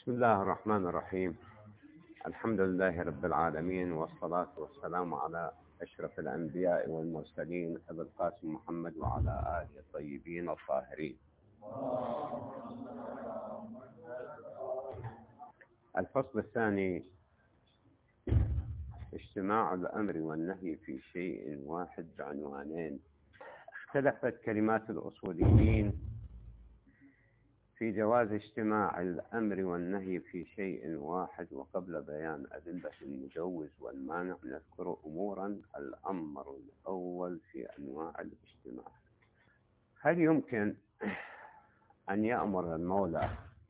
بسم الله الرحمن الرحيم. الحمد لله رب العالمين، والصلاة والسلام على أشرف الأنبياء والمرسلين أبي القاسم محمد وعلى آله الطيبين الطاهرين. الفصل الثاني: اجتماع الأمر والنهي في شيء واحد بعنوانين. اختلفت كلمات الأصوليين في جواز اجتماع الأمر والنهي في شيء واحد، وقبل بيان أدلة المجوز والمانع نذكر أمورا. الأمر الأول في أنواع الاجتماع: هل يمكن أن يأمر المولى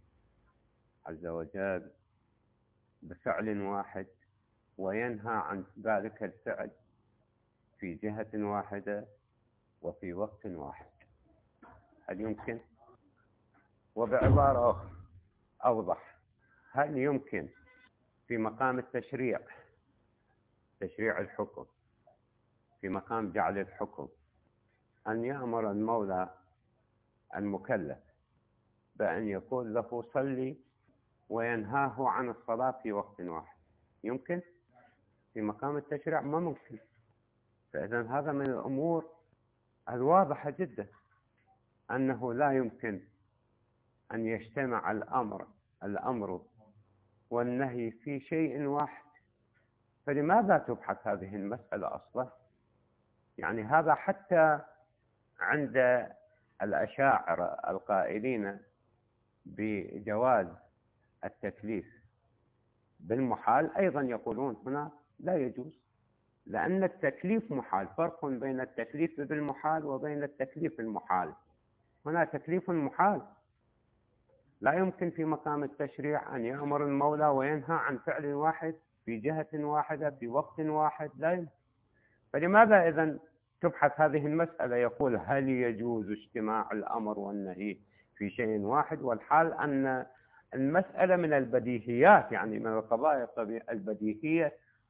عز وجل بفعل واحد وينهى عن ذلك الفعل في جهة واحدة وفي وقت واحد؟ هل يمكن؟ وبعبارة أخرى أوضح: هل يمكن في مقام التشريع، تشريع الحكم، في مقام جعل الحكم، أن يأمر المولى المكلف بأن يقول له صلي وينهاه عن الصلاة في وقت واحد؟ يمكن؟ في مقام التشريع ما ممكن. فإذا هذا من الأمور الواضحة جدا أنه لا يمكن أن يجتمع الأمر والنهي في شيء واحد. فلماذا تبحث هذه المسألة أصلا؟ يعني هذا حتى عند الأشاعرة القائلين بجواز التكليف بالمحال أيضا يقولون هنا لا يجوز، لأن التكليف محال. فرق بين التكليف بالمحال وبين التكليف المحال. هنا تكليف محال، لا يمكن في مقام التشريع أن يأمر المولى وينهى عن فعل واحد في جهة واحدة في وقت واحد، لا يمكن. فلماذا إذن تبحث هذه المسألة؟ يقول هل يجوز اجتماع الأمر والنهي في شيء واحد، والحال أن المسألة من البديهيات، يعني من القضايا البديهية،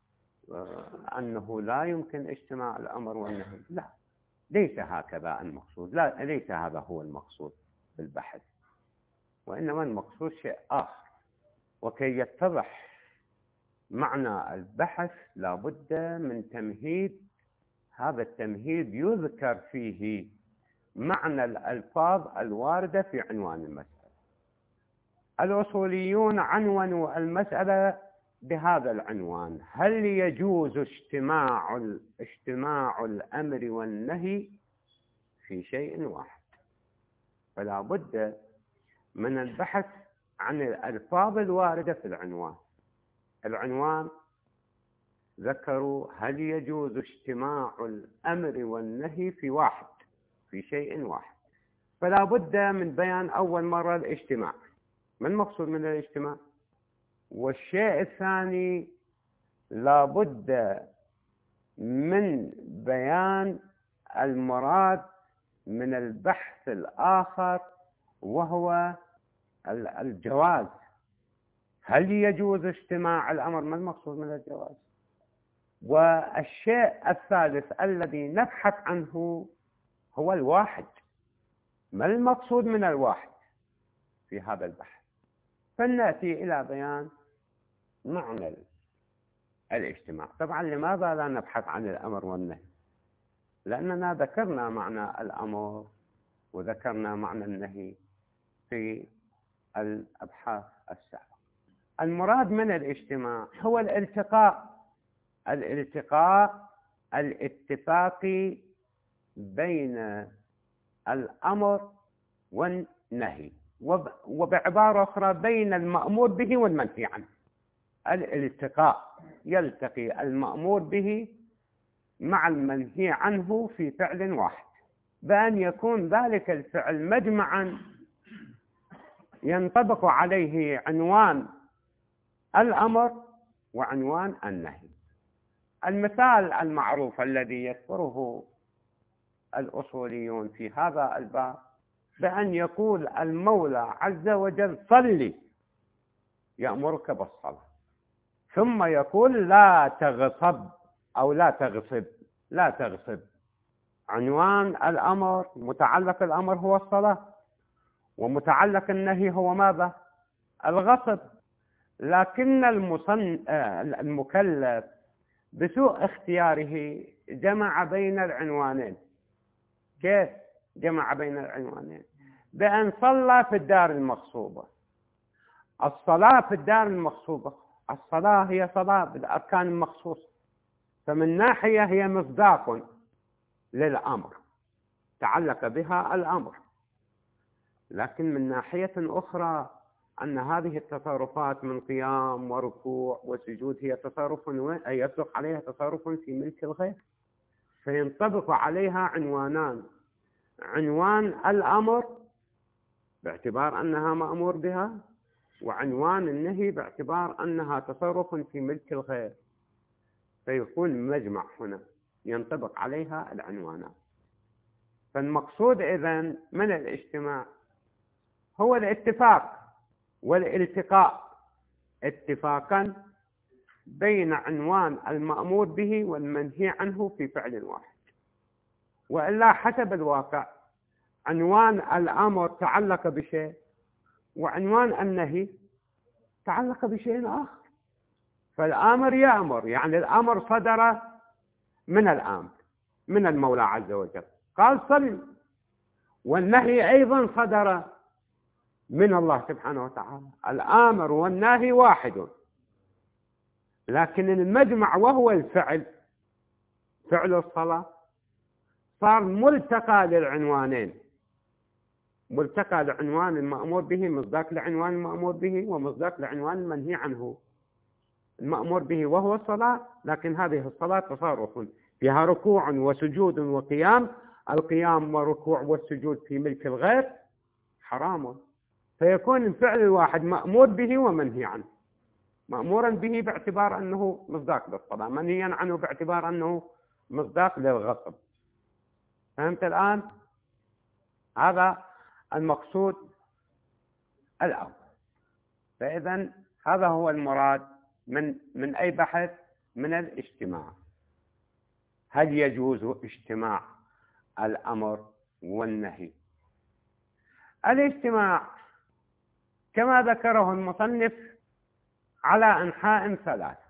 أنه لا يمكن اجتماع الأمر والنهي. لا، ليس هكذا المقصود، لا، ليس هذا هو المقصود بالبحث، وإنما المقصود شيء آخر. وكي يتضح معنى البحث لا بد من تمهيد. هذا التمهيد يذكر فيه معنى الألفاظ الواردة في عنوان المسألة. الأصوليون عنونوا المسألة بهذا العنوان: هل يجوز اجتماع الأمر والنهي في شيء واحد؟ فلا بد من البحث عن الألفاظ الواردة في العنوان. العنوان ذكروا هل يجوز اجتماع الأمر والنهي في شيء واحد، فلا بد من بيان أول مرة الاجتماع، ما المقصود من الاجتماع؟ والشيء الثاني لا بد من بيان المراد من البحث الآخر، وهو الجواز. هل يجوز اجتماع الأمر؟ ما المقصود من الجواز؟ والشيء الثالث الذي نبحث عنه هو الواحد. ما المقصود من الواحد في هذا البحث؟ فلنأتي إلى بيان معنى الاجتماع. طبعا لماذا لا نبحث عن الأمر والنهي؟ لأننا ذكرنا معنى الأمر وذكرنا معنى النهي في الأبحاث السابقة. المراد من الاجتماع هو الالتقاء الاتفاقي بين الأمر والنهي، وبعبارة أخرى بين المأمور به والمنهي عنه. الالتقاء، يلتقي المأمور به مع المنهي عنه في فعل واحد، بأن يكون ذلك الفعل مجمعا ينطبق عليه عنوان الأمر وعنوان النهي. المثال المعروف الذي يذكره الأصوليون في هذا الباب بأن يقول المولى عز وجل صلي، يأمرك بالصلاة، ثم يقول لا تغصب أو لا تغصب. عنوان الأمر، متعلق الأمر هو الصلاة، ومتعلق النهي هو ماذا؟ الغصب. لكن المكلف بسوء اختياره جمع بين العنوانين. كيف جمع بين العنوانين؟ بأن صلى في الدار المغصوبة. الصلاة في الدار المغصوبة، الصلاة هي صلاة بالأركان المخصوصة، فمن ناحية هي مصداق للأمر، تعلق بها الأمر. لكن من ناحية أخرى أن هذه التصرفات من قيام وركوع وسجود هي تصرف يصدق عليها تصرف في ملك الغير، فينطبق عليها عنوانان: عنوان الأمر باعتبار أنها مأمور بها، وعنوان النهي باعتبار أنها تصرف في ملك الغير، فيكون المجمع هنا ينطبق عليها العنوانان. فالمقصود إذن من الاجتماع هو الاتفاق والالتقاء، اتفاقا بين عنوان المأمور به والمنهي عنه في فعل واحد. وإلا حسب الواقع عنوان الأمر تعلق بشيء، وعنوان النهي تعلق بشيء آخر. فالآمر يأمر، يعني الأمر صدر من الآمر من المولى عز وجل، قال صل، والنهي أيضا صدر من الله سبحانه وتعالى. الآمر والناهي واحد، لكن المجمع وهو الفعل، فعل الصلاة، صار ملتقى للعنوانين، ملتقى لعنوان المأمور به، مصداق لعنوان المأمور به، ومصداق لعنوان المنهي عنه. المأمور به وهو الصلاة، لكن هذه الصلاة تصرف فيها ركوع وسجود وقيام، القيام والركوع والسجود في ملك الغير حرام، فيكون الفعل الواحد مأمور به ومنهي عنه. مأمورا به باعتبار أنه مصداق للصلاة، منهيا عنه باعتبار أنه مصداق للغصب. فهمت الآن؟ هذا المقصود الأول. فإذا هذا هو المراد من أي بحث من الاجتماع. هل يجوز اجتماع الأمر والنهي؟ الاجتماع كما ذكره المصنف على أنحاء ثلاثة.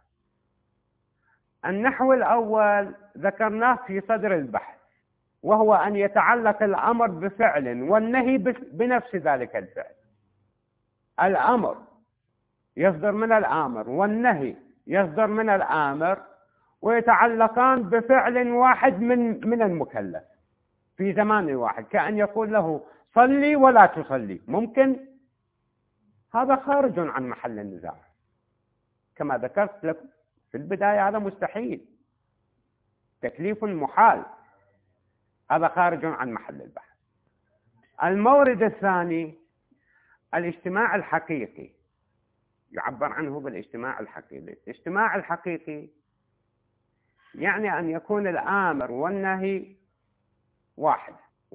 النحو الأول ذكرناه في صدر البحث، وهو أن يتعلق الأمر بفعل والنهي بنفس ذلك الفعل. الأمر يصدر من الآمر والنهي يصدر من الآمر، ويتعلقان بفعل واحد من المكلف في زمان واحد، كأن يقول له صلي ولا تصلي. ممكن؟ هذا خارج عن محل النزاع، كما ذكرت لكم في البداية هذا مستحيل، تكليف محال، هذا خارج عن محل البحث. المورد الثاني الاجتماع الحقيقي، يعبر عنه بالاجتماع الحقيقي. الاجتماع الحقيقي يعني أن يكون الآمر والنهي واحد،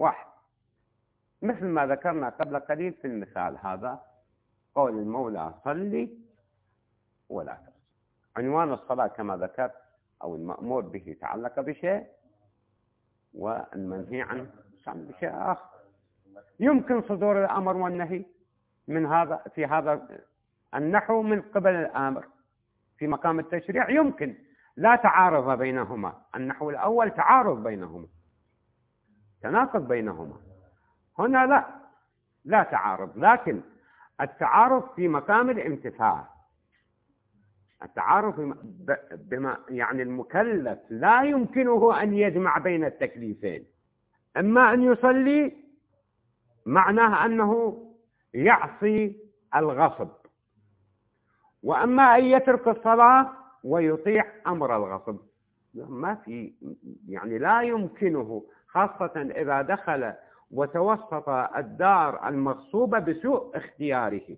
مثل ما ذكرنا قبل قليل في المثال هذا، قول المولى صلي ولا تصلي. عنوان الصلاة كما ذكرت أو المأمور به تعلق بشيء، والمنهي عنه تعلق بشيء آخر. يمكن صدور الأمر والنهي في هذا النحو من قبل الآمر في مقام التشريع، يمكن، لا تعارض بينهما. النحو الأول تعارض بينهما، تناقض بينهما. هنا لا تعارض، لكن التعارض في مقام الامتثال. التعارض بما يعني المكلف لا يمكنه أن يجمع بين التكليفين. أما أن يصلي معناه أنه يعصي الغصب، وأما أن يترك الصلاة ويطيع أمر الغصب. ما في، يعني لا يمكنه، خاصة إذا دخل وتوسط الدار المغصوبة بسوء اختياره.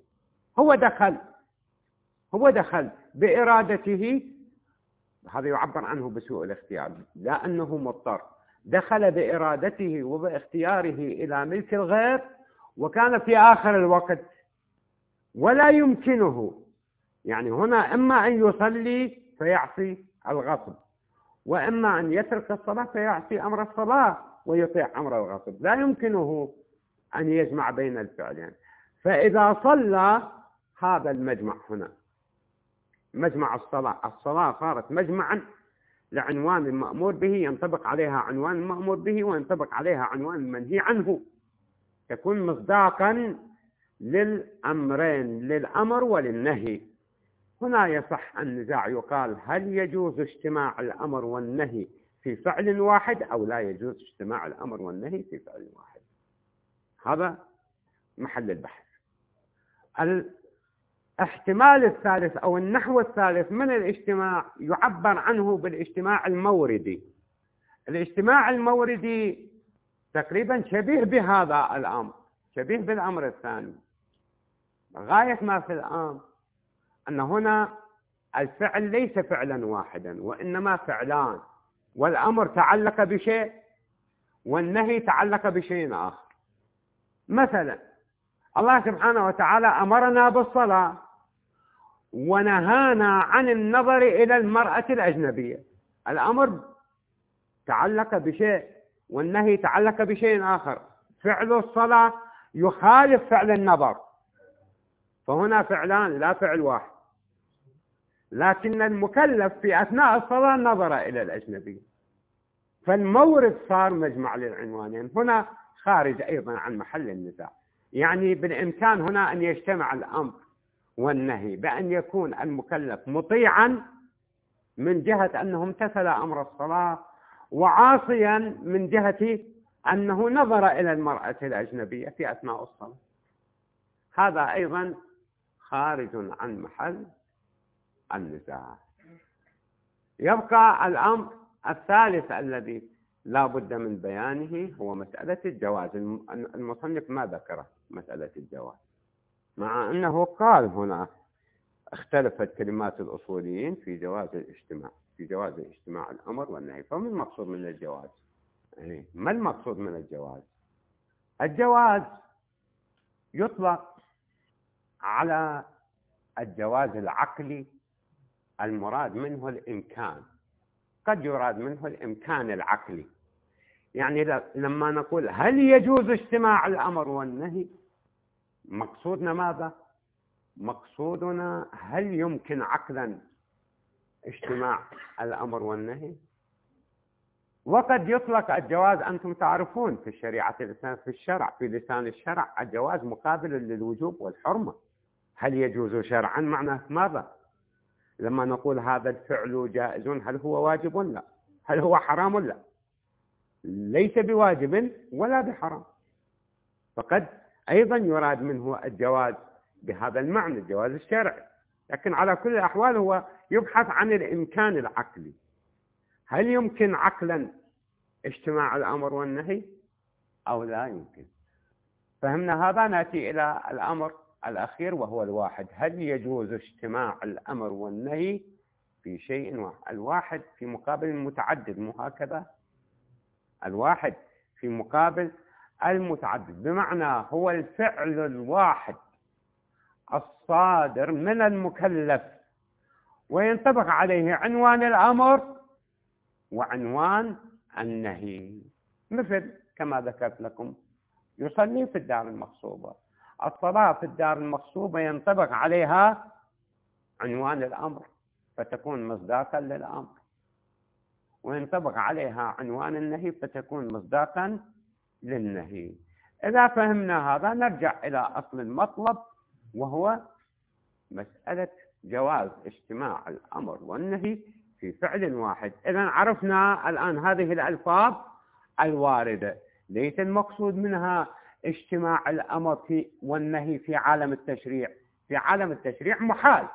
هو دخل بإرادته، هذا يعبر عنه بسوء الاختيار، لا أنه مضطر، دخل بإرادته وباختياره إلى ملك الغير، وكان في آخر الوقت ولا يمكنه. يعني هنا إما أن يصلي فيعصي الغصب، وإما أن يترك الصلاة فيعصي أمر الصلاة ويطيع أمر الغصب. لا يمكنه أن يجمع بين الفعلين. فإذا صلى، هذا المجمع هنا مجمع الصلاة صارت مجمعا لعنوان المأمور به، ينطبق عليها عنوان المأمور به وينطبق عليها عنوان المنهي عنه، تكون مصداقا للأمرين، للأمر وللنهي. هنا يصح النزاع، يقال هل يجوز اجتماع الأمر والنهي في فعل واحد أو لا يجوز اجتماع الأمر والنهي في فعل واحد. هذا محل البحث. الاحتمال الثالث أو النحو الثالث من الاجتماع يعبر عنه بالاجتماع الموردي. الاجتماع الموردي تقريبا شبيه بهذا الأمر، شبيه بالأمر الثاني. غاية ما في الأمر أن هنا الفعل ليس فعلا واحدا وإنما فعلان، والأمر تعلق بشيء والنهي تعلق بشيء آخر. مثلا الله سبحانه وتعالى أمرنا بالصلاة ونهانا عن النظر إلى المرأة الأجنبية. الأمر تعلق بشيء والنهي تعلق بشيء آخر. فعل الصلاة يخالف فعل النظر، فهنا فعلان لا فعل واحد، لكن المكلف في أثناء الصلاة نظر إلى الأجنبية، فالمورد صار مجمع للعنوانين. هنا خارج أيضا عن محل النزاع. يعني بالإمكان هنا أن يجتمع الأمر والنهي بأن يكون المكلف مطيعا من جهة أنه امتثل أمر الصلاة، وعاصيا من جهة أنه نظر إلى المرأة الأجنبية في أثناء الصلاة. هذا أيضا خارج عن محل النزاع. يبقى الأمر الثالث الذي لا بد من بيانه هو مسألة الجواز. المصنف ما ذكر مسألة الجواز، مع أنه قال هنا اختلفت كلمات الأصوليين في جواز الاجتماع، في جواز اجتماع الأمر والنهي. فما المقصود من الجواز؟ يعني ما المقصود من الجواز؟ الجواز يطلق على الجواز العقلي المراد منه الإمكان، قد يراد منه الإمكان العقلي. يعني لما نقول هل يجوز اجتماع الأمر والنهي، مقصودنا ماذا؟ مقصودنا هل يمكن عقلا اجتماع الأمر والنهي؟ وقد يطلق الجواز، أنتم تعرفون في الشريعة الإسلام، في الشرع، في لسان الشرع، الجواز مقابل للوجوب والحرمة. هل يجوز شرعا معناه ماذا؟ لما نقول هذا الفعل جائز، هل هو واجب لا؟ هل هو حرام لا؟ ليس بواجب ولا بحرام. فقد أيضا يراد منه الجواز بهذا المعنى، الجواز الشرعي. لكن على كل الأحوال هو يبحث عن الإمكان العقلي. هل يمكن عقلا اجتماع الأمر والنهي أو لا يمكن؟ فهمنا هذا. نأتي إلى الأمر الأخير وهو الواحد. هل يجوز اجتماع الأمر والنهي في شيء واحد؟ الواحد في مقابل المتعدد، مو هكذا؟ الواحد في مقابل المتعدد، بمعنى هو الفعل الواحد الصادر من المكلف وينطبق عليه عنوان الأمر وعنوان النهي. مثل كما ذكرت لكم، يصلي في الدار المغصوبة، الصلاة في الدار المغصوبة ينطبق عليها عنوان الأمر فتكون مصداقا للأمر، وينطبق عليها عنوان النهي فتكون مصداقا للنهي. إذا فهمنا هذا نرجع إلى أصل المطلب، وهو مسألة جواز اجتماع الأمر والنهي في فعل واحد. إذا عرفنا الآن هذه الألفاظ الواردة، ليس المقصود منها اجتماع الأمر والنهي في عالم التشريع. في عالم التشريع محال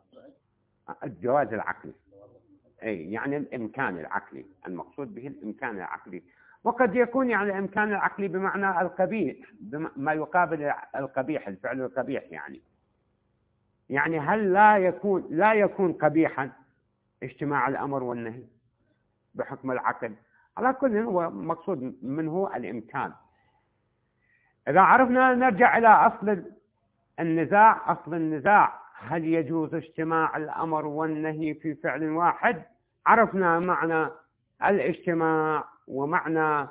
الجواز العقلي، أي يعني الإمكان العقلي، المقصود به الإمكان العقلي. وقد يكون يعني الإمكان العقلي بمعنى القبيح، ما يقابل القبيح، الفعل القبيح. يعني هل لا يكون قبيحا اجتماع الأمر والنهي بحكم العقل؟ على كل هو مقصود منه الإمكان. إذا عرفنا نرجع إلى أصل النزاع. أصل النزاع هل يجوز اجتماع الأمر والنهي في فعل واحد؟ عرفنا معنى الاجتماع ومعنى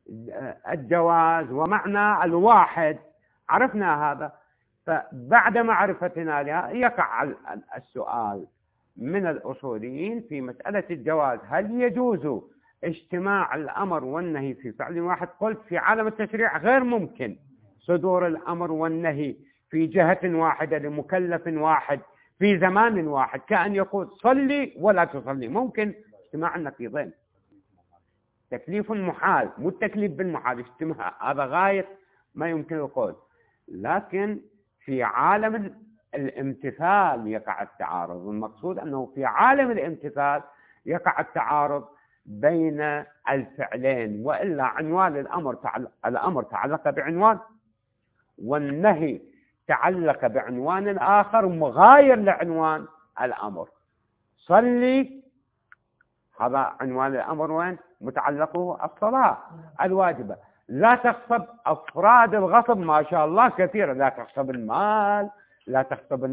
الجواز ومعنى الواحد، عرفنا هذا. فبعد معرفتنا لها يقع السؤال، من الأصوليين في مسألة الجواز. هل يجوز اجتماع الأمر والنهي في فعل واحد؟ قلت في عالم التشريع غير ممكن صدور الأمر والنهي في جهة واحدة لمكلف واحد في زمان واحد، كأن يقول صلي ولا تصلي. ممكن اجتماع النقيضين، تكليف محال، مو التكليف بالمحال، اجتماع، هذا غاية ما يمكن القول. لكن في عالم الامتثال يقع التعارض، والمقصود أنه في عالم الامتثال يقع التعارض بين الفعلين، وإلا عنوان الأمر تعلق بعنوان، والنهي تعلق بعنوان آخر مغاير لعنوان الأمر. صلي هذا عنوان الأمر، وين متعلقه؟ الصلاة الواجبة. لا تغصب، أفراد الغصب ما شاء الله كثيرة، لا تغصب المال، لا تغصب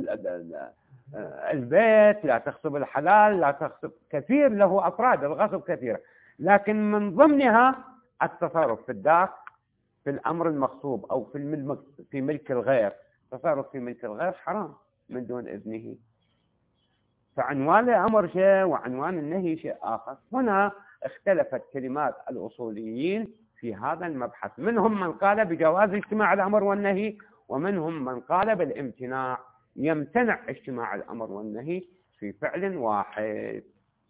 البيت، لا تغصب الحلال، لا تغصب، كثير له أفراد الغصب كثيرة، لكن من ضمنها التصرف في الدار في الأمر المغصوب أو في ملك الغير. تصرف في ملك الغير حرام من دون إذنه. فعنوان الأمر شيء وعنوان النهي شيء آخر. هنا اختلفت كلمات الأصوليين في هذا المبحث، منهم من قال بجواز اجتماع الأمر والنهي، ومنهم من قال بالامتناع، يمتنع اجتماع الأمر والنهي في فعل واحد.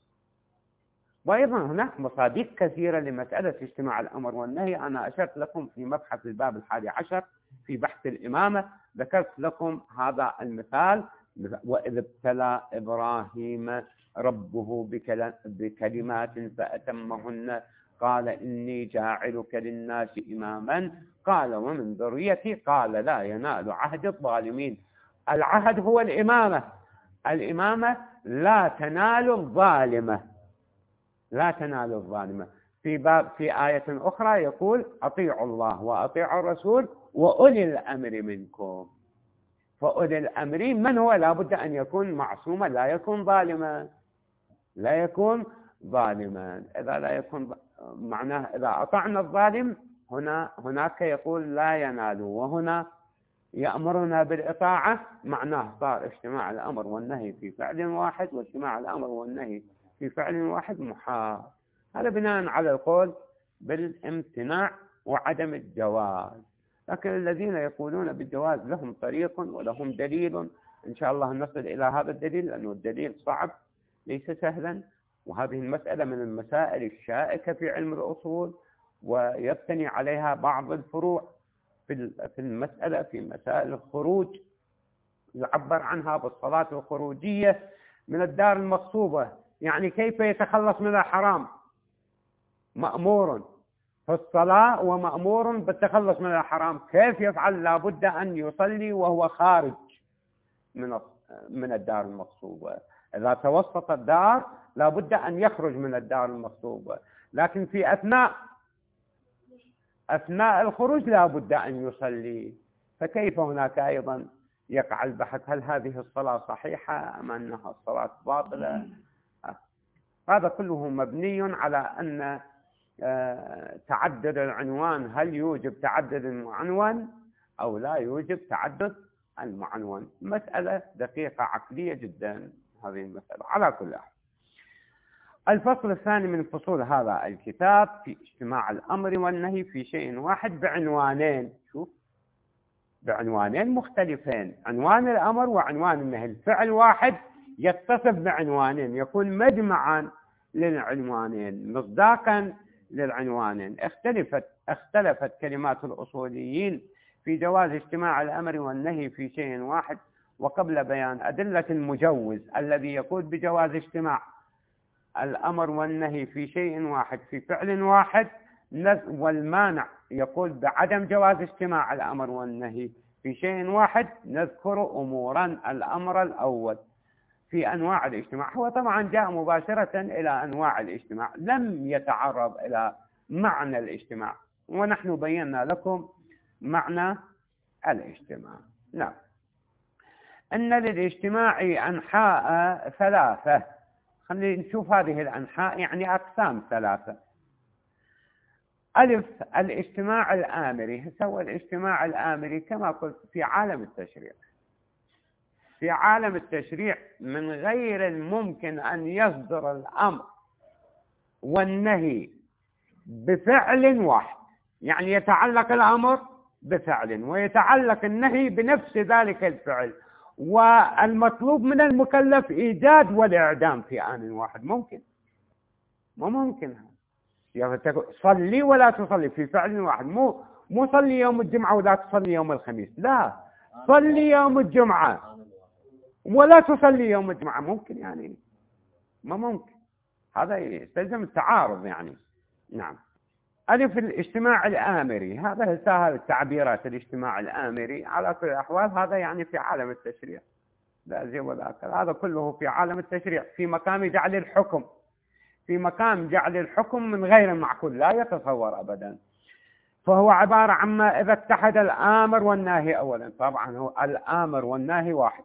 وأيضا هناك مصادق كثيرة لمسألة اجتماع الأمر والنهي. أنا أشرت لكم في مبحث الباب 11 في بحث الإمامة، ذكرت لكم هذا المثال: وإذ ابتلى إبراهيم ربه بكلمات فأتمهن قال إني جاعلك للناس إماما قال ومن ذريتي قال لا ينال عهد الظالمين. العهد هو الإمامة، الإمامة لا تنال الظالمة، لا تنال الظالمة. في آية أخرى يقول أطيعوا الله وأطيعوا الرسول وأولي الأمر منكم. فأولي الأمر من هو؟ لا بد أن يكون معصوما، لا يكون ظالما، لا يكون ظالما. إذا لا يكون معناه إذا أطعنا الظالم هناك يقول لا ينال، وهنا يأمرنا بالإطاعة، معناه صار اجتماع الأمر والنهي في فعل واحد، واجتماع الأمر والنهي في فعل واحد محال. هذا بناء على القول بالامتناع وعدم الجواز. لكن الذين يقولون بالجواز لهم طريق ولهم دليل، إن شاء الله نصل إلى هذا الدليل، لأنه الدليل صعب ليس سهلا، وهذه المسألة من المسائل الشائكة في علم الأصول، ويبتني عليها بعض الفروع في المسألة، في مسائل الخروج يعبر عنها بالصلاة الخروجية من الدار المغصوبة. يعني كيف يتخلص من الحرام؟ مأمور في الصلاة ومأمور بالتخلص من الحرام، كيف يفعل؟ لا بد أن يصلي وهو خارج من الدار المغصوبة. إذا توسط الدار لا بد أن يخرج من الدار المغصوبة، لكن في أثناء الخروج لا بد أن يصلي. فكيف هناك أيضا يقع البحث: هل هذه الصلاة صحيحة أم أنها الصلاة باطلة؟ هذا كله مبني على أن تعدد العنوان، هل يوجب تعدد المعنون أو لا يوجب تعدد المعنون. مسألة دقيقة عقلية جدا هذه المسألة. على كل حال، الفصل الثاني من فصول هذا الكتاب في اجتماع الأمر والنهي في شيء واحد بعنوانين، شوف، بعنوانين مختلفين، عنوان الأمر وعنوان النهي. الفعل واحد يتصف بعنوانين، يكون مجمعا للعنوانين، مصداقا للعنوانين. اختلفت كلمات الأصوليين في جواز اجتماع الأمر والنهي في شيء واحد. وقبل بيان أدلة المجوز الذي يقول بجواز اجتماع الأمر والنهي في شيء واحد في فعل واحد، والمانع يقول بعدم جواز اجتماع الأمر والنهي في شيء واحد، نذكر أمورا. الأمر الأول في أنواع الاجتماع، هو طبعا جاء مباشرة إلى أنواع الاجتماع، لم يتعرض إلى معنى الاجتماع، ونحن بينا لكم معنى الاجتماع. نعم، أن للاجتماع أنحاء ثلاثة. خلينا نشوف هذه الأنحاء، يعني أقسام ثلاثة. ألف، الاجتماع الآمري. هو الاجتماع الآمري كما قلت في عالم التشريع، في عالم التشريع من غير الممكن أن يصدر الأمر والنهي بفعل واحد، يعني يتعلق الأمر بفعل ويتعلق النهي بنفس ذلك الفعل، والمطلوب من المكلف إيجاد والإعدام في آن واحد. ممكن؟ ما ممكن. يعني صلي ولا تصلي في فعل واحد، مو صلي يوم الجمعة ولا تصلي يوم الخميس، لا، صلي يوم الجمعة ولا تصلي يوم الجمعة. ممكن؟ يعني ما ممكن، هذا يستلزم التعارض يعني. نعم. ألف الاجتماع الآمري، هذا سهل التعبيرات. الاجتماع الآمري على كل الأحوال هذا يعني في عالم التشريع، لا زي ولا أكل، هذا كله في عالم التشريع في مقام جعل الحكم، في مقام جعل الحكم من غير المعقول، لا يتصور أبدا. فهو عبارة عما إذا اتحد الآمر والناهي. أولا طبعا هو الآمر والناهي واحد،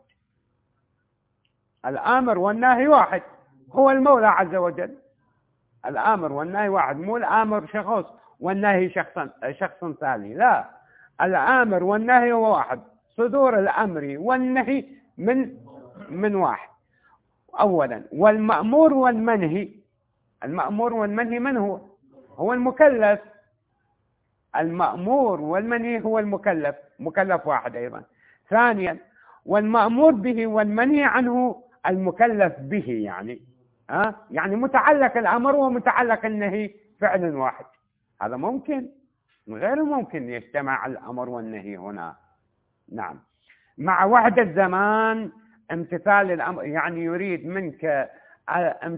الآمر والناهي واحد، هو المولى عز وجل. الآمر والناهي واحد، مو الآمر شخص والناهي شخص ثاني، لا، الآمر والناهي هو واحد، صدور الأمر والنهي من واحد أولا. والمأمور والمنهي، المأمور والمنهي من هو؟ هو المكلف. المأمور والمنهي هو المكلف، مكلف واحد أيضا. ثانيا والمأمور به والمنهي عنه المكلف به، يعني متعلق الأمر ومتعلق النهي فعل واحد. هذا ممكن؟ غير ممكن يجتمع الأمر والنهي هنا. نعم. مع وحدة زمان امتثال الأمر، يعني يريد منك أن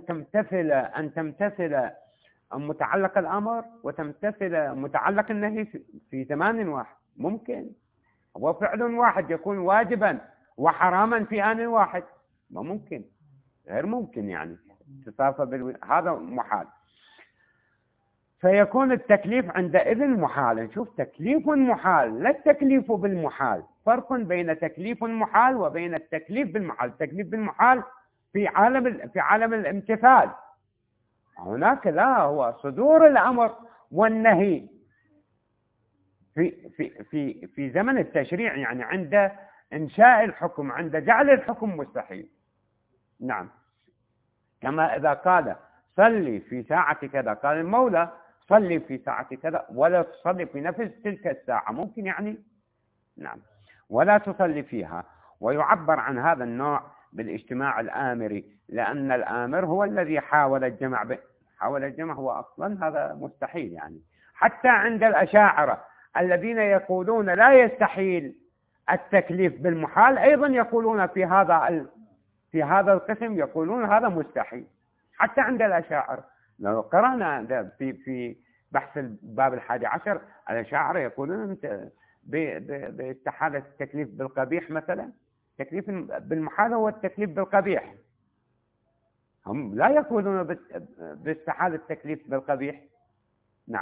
تمتثل متعلق الأمر وتمتثل متعلق النهي في زمان واحد. ممكن؟ هو فعل واحد يكون واجبا وحراما في آن واحد. ما ممكن، غير ممكن، يعني هذا محال. فيكون التكليف عندئذ محالا. شوف، تكليف محال، لا التكليف بالمحال. فرق بين تكليف محال وبين التكليف بالمحال. التكليف بالمحال في عالم الامتثال، هناك لا، هو صدور الأمر والنهي في زمن التشريع، يعني عند إنشاء الحكم، عند جعل الحكم مستحيل. نعم. كما إذا قال صلي في ساعة كذا، قال المولى صلي في ساعة كذا ولا تصلي في نفس تلك الساعة. ممكن يعني؟ نعم. ولا تصلي فيها. ويعبر عن هذا النوع بالاجتماع الآمري، لأن الآمر هو الذي حاول الجمع حاول الجمع، هو أصلا هذا مستحيل يعني. حتى عند الأشاعرة الذين يقولون لا يستحيل التكليف بالمحال، أيضا يقولون في هذا القسم يقولون هذا مستحيل. حتى عند الأشاعرة لو قرأنا في بحث الباب 11 الأشاعرة يقولون باستحالة التكليف بالقبيح مثلا. التكليف بالمحال هو التكليف بالقبيح، هم لا يقولون باستحالة التكليف بالقبيح. نعم.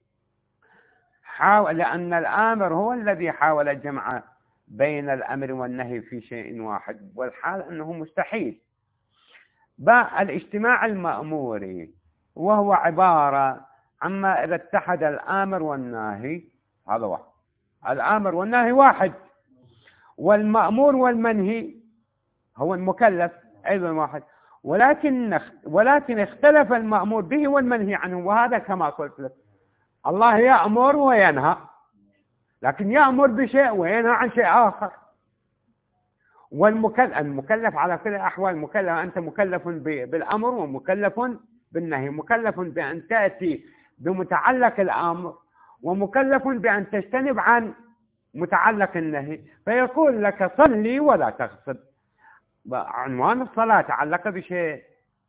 لأن الآمر هو الذي حاول الجمع بين الأمر والنهي في شيء واحد، والحال أنه مستحيل. الاجتماع المأموري وهو عبارة عما إذا اتحد الآمر والناهي، هذا واحد، الآمر والناهي واحد، والمأمور والمنهي هو المكلف أيضا واحد، ولكن اختلف المأمور به والمنهي عنه. وهذا كما قلت لك، الله يأمر وينهى، لكن يأمر بشيء وينهى عن شيء آخر. المكلف على كل الأحوال مكلف، أنت مكلف بالأمر ومكلف بالنهي، مكلف بأن تأتي بمتعلق الأمر ومكلف بأن تجتنب عن متعلق النهي. فيقول لك صلي ولا تغصب، عنوان الصلاة تعلق بشيء،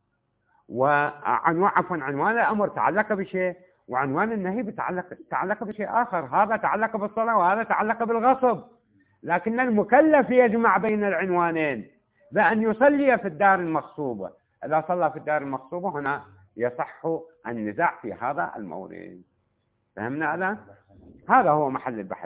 عنوان الأمر تعلق بشيء، وعنوان النهي تعلق بشيء آخر. هذا تعلق بالصلاة وهذا تعلق بالغصب، لكن المكلف يجمع بين العنوانين بأن يصلي في الدار المغصوبة. إذا صلى في الدار المغصوبة هنا يصح النزاع في هذا المورد. فهمنا الآن؟ هذا هو محل البحث.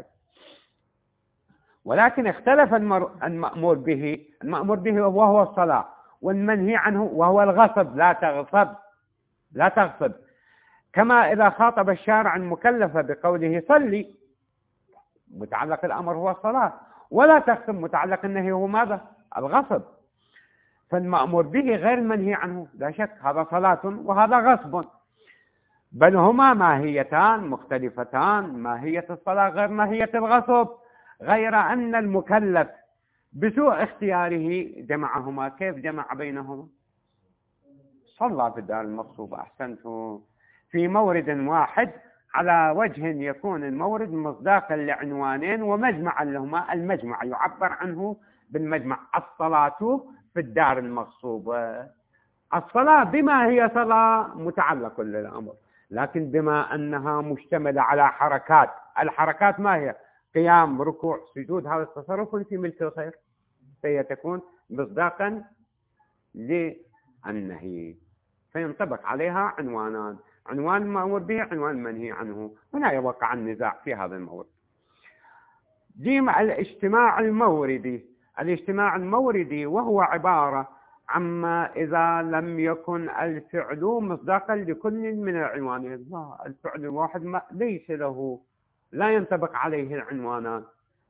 ولكن اختلف المأمور به وهو الصلاة، والمنهي عنه وهو الغصب، لا تغصب. كما إذا خاطب الشارع المكلف بقوله صلي، متعلق الأمر هو الصلاة، ولا تقسم متعلق النهي هو ماذا؟ الغصب. فالمأمور به غير المنهي عنه، لا شك هذا صلاة وهذا غصب، بل هما ماهيتان مختلفتان، ماهية الصلاة غير ماهية الغصب، غير أن المكلف بسوء اختياره جمعهما. كيف جمع بينهما؟ صلى في الدار المغصوبة، أحسنتم، في مورد واحد على وجه يكون المورد مصداقا لعنوانين ومجمعا لهما. المجمع يعبر عنه بالمجمع، الصلاة في الدار المغصوبة. الصلاة بما هي صلاة متعلق للأمر، لكن بما أنها مشتملة على حركات، الحركات ما هي؟ قيام، ركوع، سجود، هذا التصرف في ملك الخير، فهي تكون مصداقا للنهي، فينطبق عليها عنوانان، عنوان المأمور به، عنوان المنهي عنه، ولا يوقع النزاع في هذا المورد. جيم الاجتماع الموردي. الاجتماع الموردي وهو عبارة عما إذا لم يكن الفعل مصداقا لكل من العنوانين. لا، الفعل الواحد ما ليس له، لا ينطبق عليه العنوانان.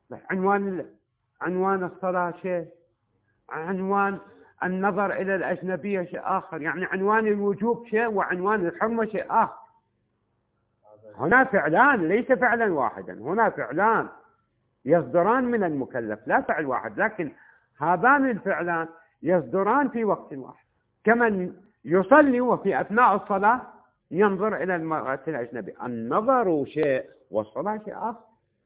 عنوان الصلاة شيء، عنوان النظر إلى الأجنبية شيء آخر، يعني عنوان الوجوب شيء وعنوان الحرمة شيء آخر. هنا فعلان ليس فعلا واحدا، هنا فعلان يصدران من المكلف، لا فعل واحد، لكن هذان الفعلان يصدران في وقت واحد، كمن يصلي وفي أثناء الصلاة ينظر إلى المرأة الأجنبية. النظر شيء والصلاة شيء آخر.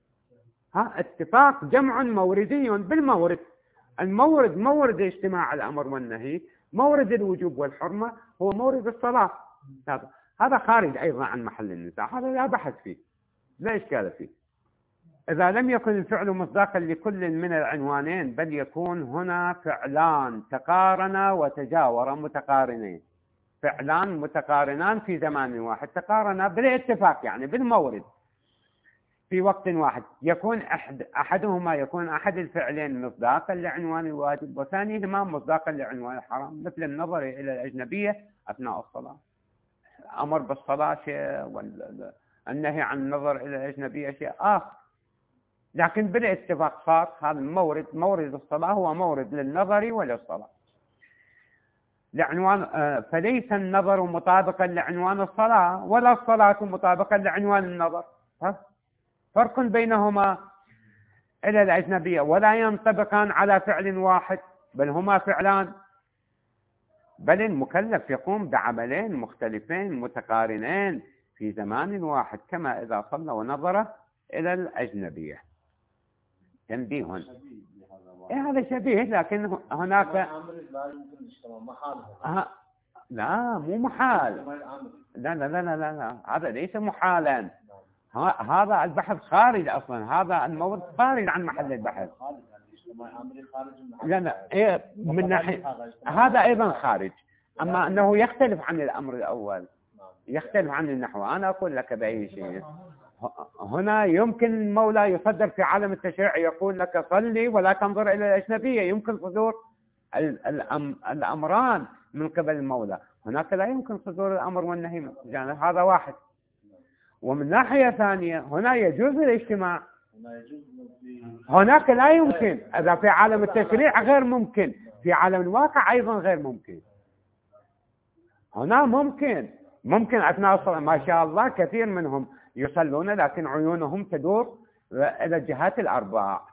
اتفاق جمع موردي بالمورد. المورد مورد اجتماع الأمر والنهي، مورد الوجوب والحرمة هو مورد الصلاة. هذا خارج أيضا عن محل النزاع، هذا لا بحث فيه، لا إشكال فيه. إذا لم يكن الفعل مصداقا لكل من العنوانين، بل يكون هنا فعلان تقارنا وتجاورا متقارنين، فعلان متقارنان في زمان واحد، تقارنا بالاتفاق يعني بالمورد في وقت واحد، يكون أحدهما يكون أحد الفعلين مصداقا لعنوان الواجب، وثانيهما مصداقا لعنوان الحرام، مثل النظر إلى الأجنبية أثناء الصلاة. الأمر بالصلاة شيء والنهي عن النظر إلى الأجنبية شيء آخر، لكن بالاتفاق صار هذا المورد، مورد الصلاة هو مورد للنظر وللصلاة. لعنوان فليس النظر مطابقا لعنوان الصلاة، ولا الصلاة مطابقا لعنوان النظر، فرق بينهما إلى الأجنبية، ولا ينطبقان على فعل واحد، بل هما فعلان، بل المكلف يقوم بعملين مختلفين متقارنين في زمان واحد، كما إذا صلى ونظر إلى الأجنبية. تنبيه. هذا شبيه، لكن هناك لا مو محال، لا لا لا لا لا، هذا ليس محالا، هذا البحث خارج أصلا، هذا المورد خارج عن محل البحث. لا لا، من ناحية هذا أيضا خارج، أما أنه يختلف عن الأمر الأول، يختلف عن النحو. أنا أقول لك بأي شيء، هنا يمكن المولى يصدر في عالم التشريع يقول لك صلي ولا تنظر إلى الأجنبية، يمكن صدور الأمران من قبل المولى، هناك لا يمكن صدور الأمر والنهي، يعني هذا واحد. ومن ناحية ثانية هنا يجوز الاجتماع، هناك لا يمكن، إذا في عالم التشريع غير ممكن، في عالم الواقع أيضا غير ممكن. هنا ممكن أثناء الصلاة، ما شاء الله كثير منهم يصلون لكن عيونهم تدور إلى الجهات الأربع.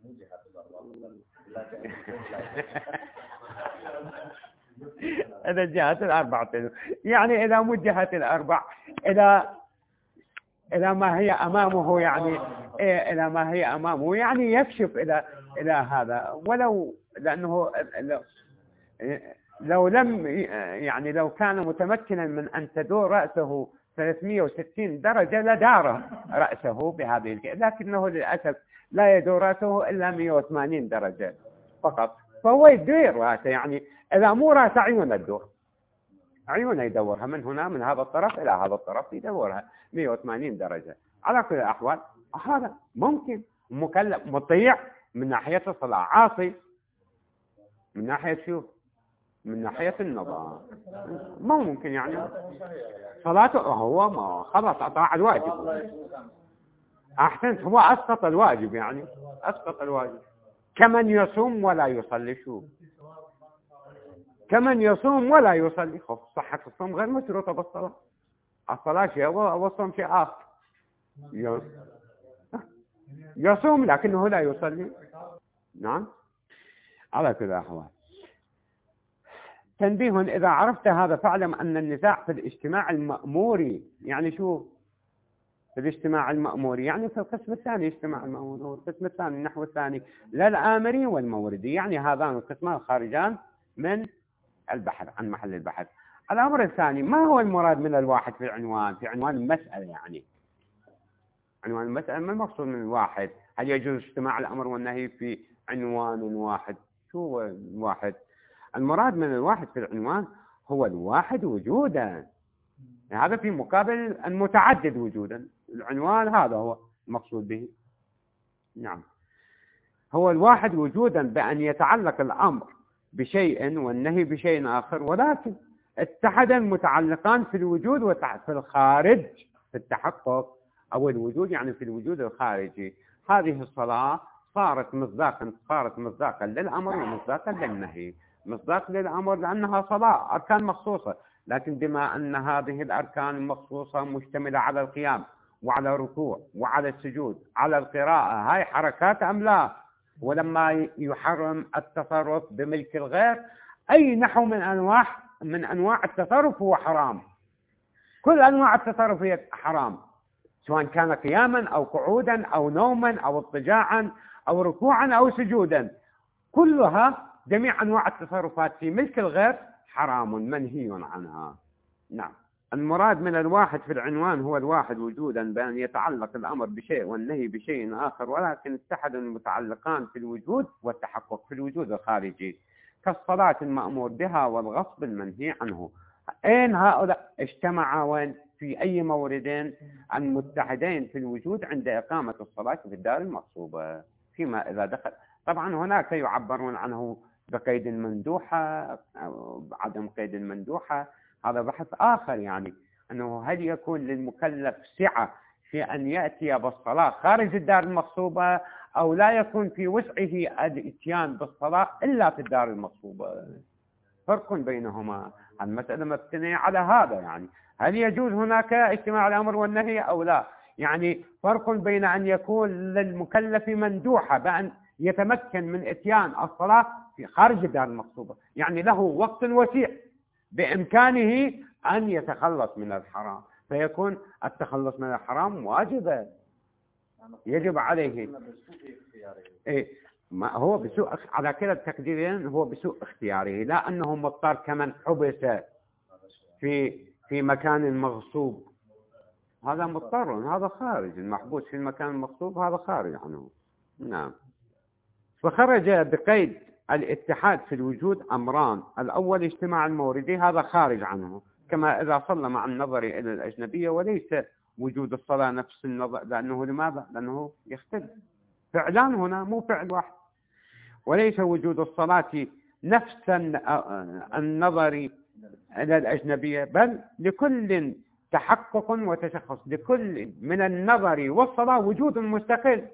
إلى الجهات الأربع، يعني إلى مو الجهات الأربع، إلى ما هي أمامه، يعني إلى ما هي أمامه، يعني يكشف إلى هذا، ولو لأنه لو لم يعني لو كان متمكنا من أن تدور رأسه 360 درجة لدار رأسه بهذه لكنه للأسف لا يدور رأسه إلا 180 درجة فقط، فهو يدير رأسه، يعني إذا مو رأس عيونه تدور، عيونه يدورها من هنا، من هذا الطرف إلى هذا الطرف يدورها 180 درجة. على كل الأحوال هذا ممكن، مكلف مطيع من ناحية الصلاة، عاصي من ناحية شو؟ من ناحية النظام، ما ممكن يعني صلاته هو ما خلاص أطاع الواجب. أحسنت، هو أسقط الواجب، يعني أسقط الواجب. كمن يصوم ولا يصلي. شو كمن يصوم ولا يصلي؟ صحة الصوم غير مشروطة بالصلاة. الصلاة شيء والصوم شيء آخر. يصوم لكنه لا يصلي. نعم. على كل الأحوال تنبيه: إذا عرفت هذا فاعلم أن النزاع في الاجتماع المأموري. يعني شو في الاجتماع المأموري؟ يعني في القسم الثاني اجتماع المأموري، والقسم الثاني النحو الثاني لا الآمري والموردي، يعني هذان القسمان خارجان من البحث عن محل البحث. الأمر الثاني: ما هو المراد من الواحد في العنوان؟ في عنوان المسألة، يعني عنوان المسألة ما المقصود من الواحد؟ هل يجوز اجتماع الأمر والنهي في عنوان واحد؟ شو هو الواحد؟ المراد من الواحد في العنوان هو الواحد وجودا، هذا في مقابل المتعدد وجودا. العنوان هذا هو المقصود به. نعم، هو الواحد وجودا بأن يتعلق الأمر بشيء والنهي بشيء آخر، ولكن اتحد المتعلقان في الوجود وفي الخارج في التحقق، أو الوجود يعني في الوجود الخارجي. هذه الصلاة صارت مصداقا للأمر ومصداقا للنهي. مصداق للأمر لأنها صلاة أركان مخصوصة، لكن بما أن هذه الأركان المخصوصة مشتملة على القيام وعلى الركوع وعلى السجود على القراءة، هاي حركات أم لا؟ ولما يحرم التصرف بملك الغير، أي نحو من أنواع التصرف هو حرام. كل أنواع التصرف هي حرام، سواء كان قياما أو قعودا أو نوما أو اضطجاعا أو ركوعا أو سجودا، كلها جميع أنواع التصرفات في ملك الغير حرام منهي عنها. نعم، المراد من الواحد في العنوان هو الواحد وجودا بأن يتعلق الأمر بشيء والنهي بشيء آخر، ولكن اتحد المتعلقان في الوجود والتحقق في الوجود الخارجي، كالصلاة المأمور بها والغصب المنهي عنه. أين هؤلاء اجتمعا؟ وين؟ في أي موردين؟ المتحدين في الوجود عند إقامة الصلاة في الدار المغصوبة. فيما إذا دخل، طبعا هناك يعبرون عنه بقيد المندوحة أو عدم قيد المندوحة، هذا بحث آخر. يعني أنه هل يكون للمكلف سعة في أن يأتي بالصلاة خارج الدار المغصوبة، أو لا يكون في وسعه الإتيان بالصلاة إلا في الدار المغصوبة؟ فرق بينهما. المسألة مبتنية على هذا، يعني هل يجوز هناك اجتماع الأمر والنهي أو لا؟ يعني فرق بين أن يكون للمكلف مندوحة بأن يتمكن من إتيان الصلاة في خارج الدار المغصوبة، يعني له وقت وسيع بإمكانه أن يتخلص من الحرام، فيكون التخلص من الحرام واجبا يجب عليه. إيه، ما هو بسوء على كلا التقديرين، هو بسوء اختياره، لا أنه مضطر كمن حبس في مكان مغصوب. هذا مضطر، هذا خارج. المحبوس في المكان المغصوب هذا خارج عنه. نعم. فخرج بقيد الاتحاد في الوجود أمران: الأول اجتماع الموردي، هذا خارج عنه، كما إذا صلى مع النظر إلى الأجنبية، وليس وجود الصلاة نفس النظر، لأنه لماذا؟ لأنه يختلف فعلان هنا، مو فعل واحد. وليس وجود الصلاة نفس النظر إلى الأجنبية، بل لكل تحقق وتشخص، لكل من النظر والصلاة وجود مستقل.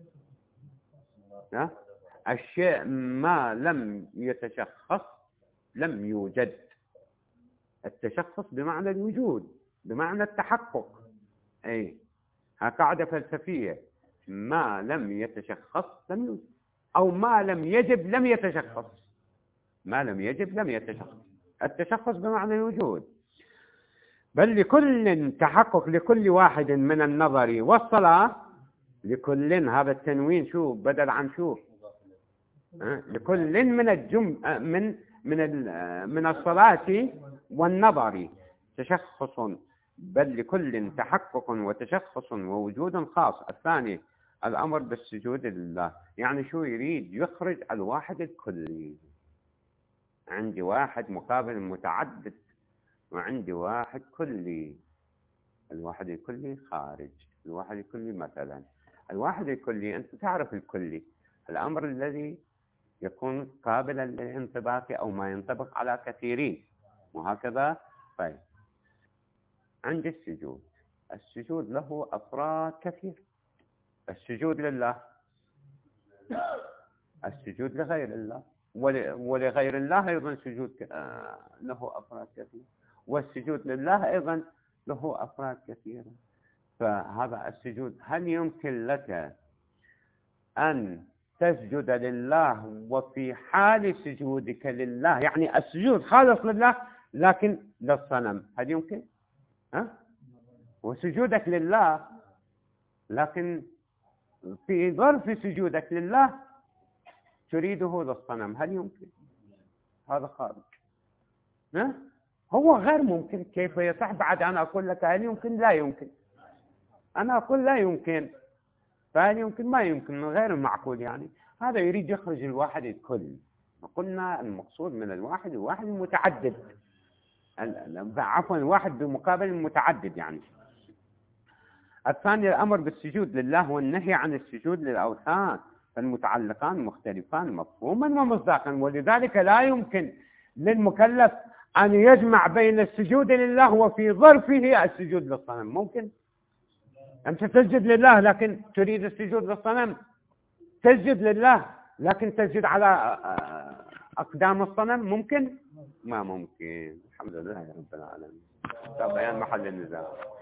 الشيء ما لم يتشخص لم يوجد. التشخص بمعنى الوجود، بمعنى التحقق. أي قاعدة فلسفية: ما لم يتشخص لم يوجد، أو ما لم يجب لم يتشخص. ما لم يجب لم يتشخص، التشخص بمعنى الوجود. بل لكل تحقق، لكل واحد من النظر والصلاة، لكل، هذا التنوين شو بدل عن شو؟ لكل من الصلاة والنظر تشخص، بل لكل تحقق وتشخص ووجود خاص. الثاني الأمر بالسجود لله، يعني شو يريد؟ يخرج الواحد الكلي. عندي واحد مقابل متعدد، وعندي واحد كلي. الواحد الكلي خارج. الواحد الكلي مثلا، الواحد الكلي أنت تعرف الكلي، الأمر الذي يكون قابلا للانطباق أو ما ينطبق على كثيرين، وهكذا. طيب، عند السجود، السجود له أفراد كثير. السجود لله السجود لغير الله، ولغير الله أيضا سجود له أفراد كثيرة، والسجود لله أيضا له أفراد كثيرة. فهذا السجود، هل يمكن لك أن تسجد لله وفي حال سجودك لله، يعني السجود خالص لله لكن للصنم، هل يمكن؟ وسجودك لله لكن في ظرف سجودك لله تريده للصنم، هل يمكن؟ هذا خارج. هو غير ممكن. كيف يصح بعد أنا أقول لك هل يمكن؟ لا يمكن. أنا أقول لا يمكن، فهل يمكن؟ ما يمكن، غير معقول. يعني هذا يريد يخرج الواحد الكل. قلنا المقصود من الواحد المتعدد، عفوا الواحد بمقابل المتعدد. يعني الثاني الأمر بالسجود لله والنهي عن السجود للأوثان، فالمتعلقان مختلفان مفهوما ومصداقا، ولذلك لا يمكن للمكلف أن يجمع بين السجود لله وفي ظرفه السجود للصنم. ممكن؟ أنت تسجد لله لكن تريد السجود للصنم، تسجد لله لكن تسجد على أقدام الصنم، ممكن؟ ما ممكن. الحمد لله رب العالمين. بيان محل النزاع.